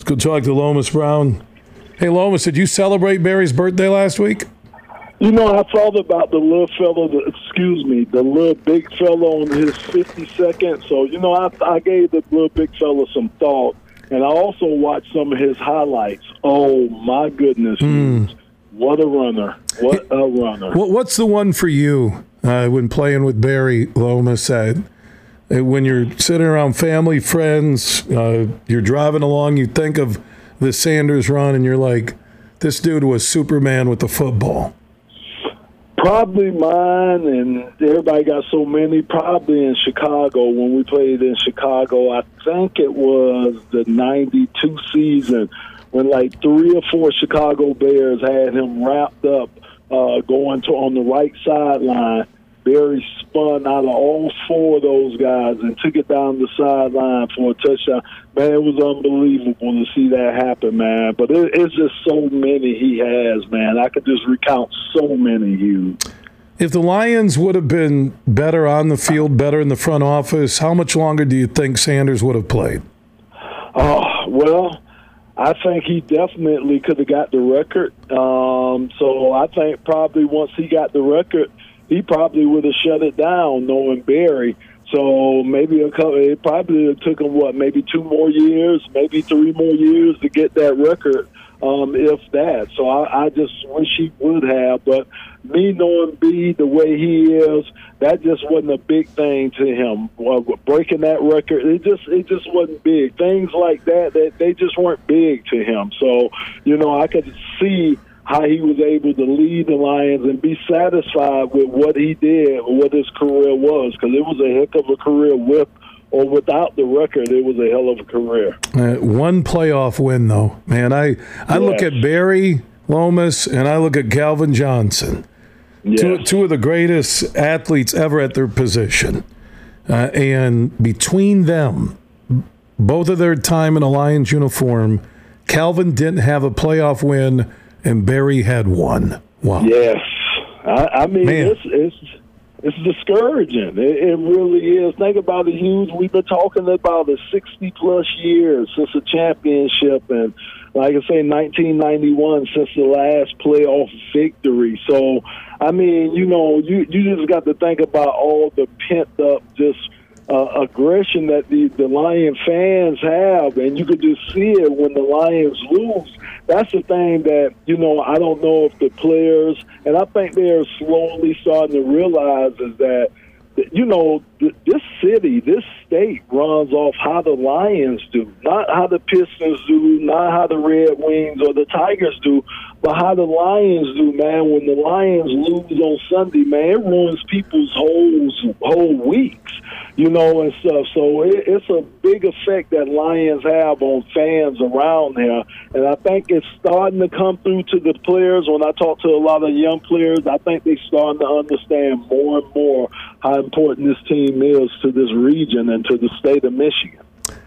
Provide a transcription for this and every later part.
Good talk to Lomas Brown. Hey, Lomas, did you celebrate Barry's birthday last week? You know, I thought about the little fella, the little big fella on his 52nd. So, you know, I gave the little big fella some thought. And I also watched some of his highlights. Oh, my goodness. What a runner. What a runner. What's the one for you when playing with Barry, Lomas? When you're sitting around family, friends, you're driving along, you think of the Sanders run, and you're like, this dude was Superman with the football. Probably mine, and everybody got so many, probably in Chicago. When we played in Chicago, I think it was the 92 season when like 3 or 4 Chicago Bears had him wrapped up going on the right sideline. Barry spun out of all 4 of those guys and took it down the sideline for a touchdown. Man, it was unbelievable to see that happen, man. But it's just so many he has, man. I could just recount so many, Hugh. If the Lions would have been better on the field, better in the front office, how much longer do you think Sanders would have played? Well, I think he definitely could have got the record. So I think probably once he got the record, he probably would have shut it down, knowing Barry. So maybe it probably took him, maybe 2 more years, maybe 3 more years to get that record, if that. So I just wish he would have. But me knowing B the way he is, that just wasn't a big thing to him. Breaking that record, it just wasn't big. Things like that, they just weren't big to him. So, you know, I could see how he was able to lead the Lions and be satisfied with what he did, what his career was, because it was a heck of a career with or without the record. It was a hell of a career. One playoff win, though. Man, I look at Barry, Lomas, and I look at Calvin Johnson, two of the greatest athletes ever at their position. And between them, both of their time in a Lions uniform, Calvin didn't have a playoff win, and Barry had one. Wow. Yes. I mean, it's discouraging. It really is. Think about it, Hughes. We've been talking about it 60-plus years since the championship, and like I say, 1991 since the last playoff victory. So, I mean, you know, you just got to think about all the pent-up aggression that the Lion fans have, and you could just see it when the Lions lose. That's the thing that, you know, I don't know if the players, and I think they're slowly starting to realize is that, you know, this city, this state runs off how the Lions do, not how the Pistons do, not how the Red Wings or the Tigers do, but how the Lions do, man. When the Lions lose on Sunday, man, it ruins people's whole weeks, you know, and stuff. So it's a big effect that Lions have on fans around here. And I think it's starting to come through to the players. When I talk to a lot of young players, I think they're starting to understand more and more how important this team is to this region and to the state of Michigan.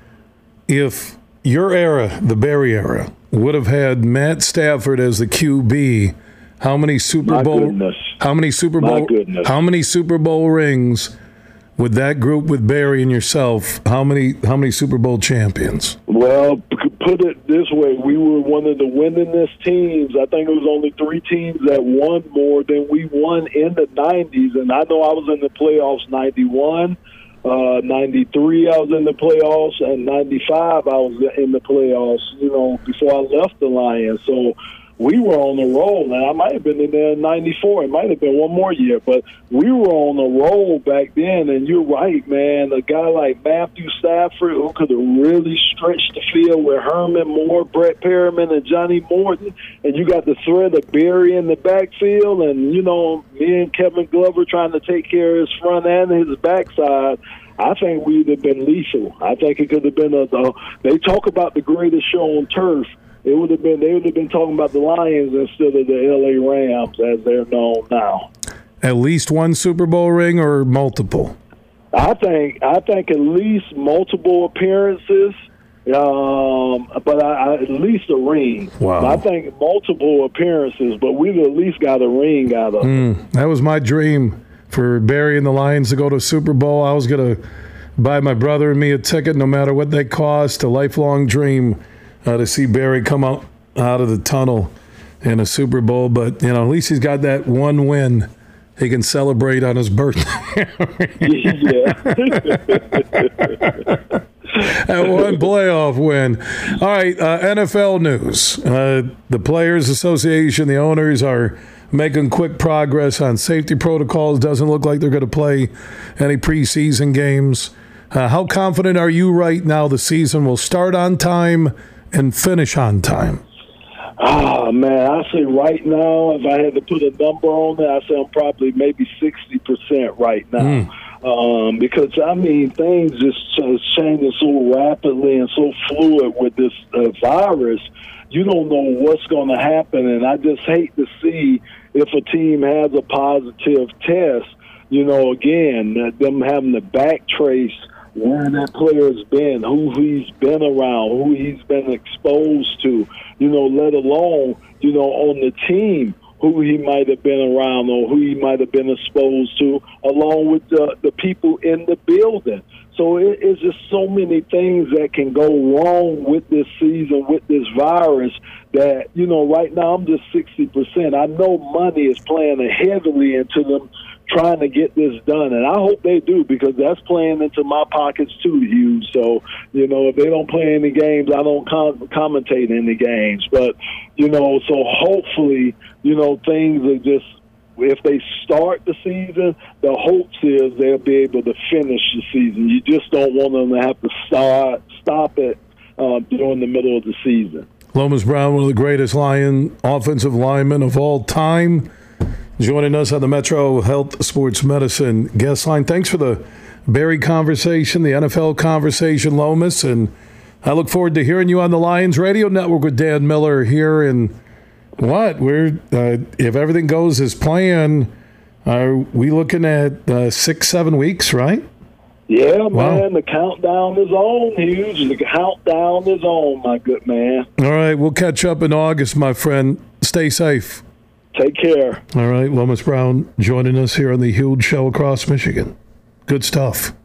If your era, the Barry era, would have had Matt Stafford as the QB, how many Super Bowl rings with that group with Barry and yourself? How many Super Bowl champions? Well, put it this way, we were one of the winningest teams. I think it was only 3 teams that won more than we won in the 90s. And I know I was in the playoffs 91, 93 I was in the playoffs, and 95 I was in the playoffs, you know, before I left the Lions. So we were on the roll, and I might have been in there in 94. It might have been one more year, but we were on the roll back then, and you're right, man. A guy like Matthew Stafford, who could have really stretched the field with Herman Moore, Brett Perriman, and Johnny Morton, and you got the threat of Barry in the backfield, and, you know, me and Kevin Glover trying to take care of his front and his backside. I think we'd have been lethal. I think it could have been they talk about the greatest show on turf. They would have been talking about the Lions instead of the LA Rams as they're known now. At least one Super Bowl ring or multiple? I think at least multiple appearances, but at least a ring. Wow. I think multiple appearances, but we've at least got a ring out of it. That was my dream, for Barry and the Lions to go to Super Bowl. I was going to buy my brother and me a ticket no matter what they cost, a lifelong dream to see Barry come out of the tunnel in a Super Bowl. But, at least he's got that one win he can celebrate on his birthday. That one playoff win. All right, NFL news. The Players Association, the owners are making quick progress on safety protocols. Doesn't look like they're going to play any preseason games. How confident are you right now the season will start on time and finish on time? Oh, man, I say right now, if I had to put a number on it, I say I'm probably maybe 60% right now. Because, things just changing so rapidly and so fluid with this virus. You don't know what's going to happen, and I just hate to see if a team has a positive test, again, them having to backtrace where that player's been, who he's been around, who he's been exposed to, let alone, on the team, who he might have been around or who he might have been exposed to, along with the people in the building. So it's just so many things that can go wrong with this season, with this virus, that, right now I'm just 60%. I know money is playing heavily into them trying to get this done, and I hope they do, because that's playing into my pockets too, Hugh. So, if they don't play any games, I don't commentate any games. But, so hopefully, things are just, if they start the season, the hopes is they'll be able to finish the season. You just don't want them to have to stop it during the middle of the season. Lomas Brown, one of the greatest Lion offensive linemen of all time, joining us on the Metro Health Sports Medicine guest line. Thanks for the Barry conversation, the NFL conversation, Lomas, and I look forward to hearing you on the Lions Radio Network with Dan Miller here in if everything goes as planned, are we looking at 6-7 weeks, right? Yeah, man, the countdown is on, Hughes. The countdown is on, my good man. All right, we'll catch up in August, my friend. Stay safe. Take care. All right, Lomas Brown joining us here on the Huge Show across Michigan. Good stuff.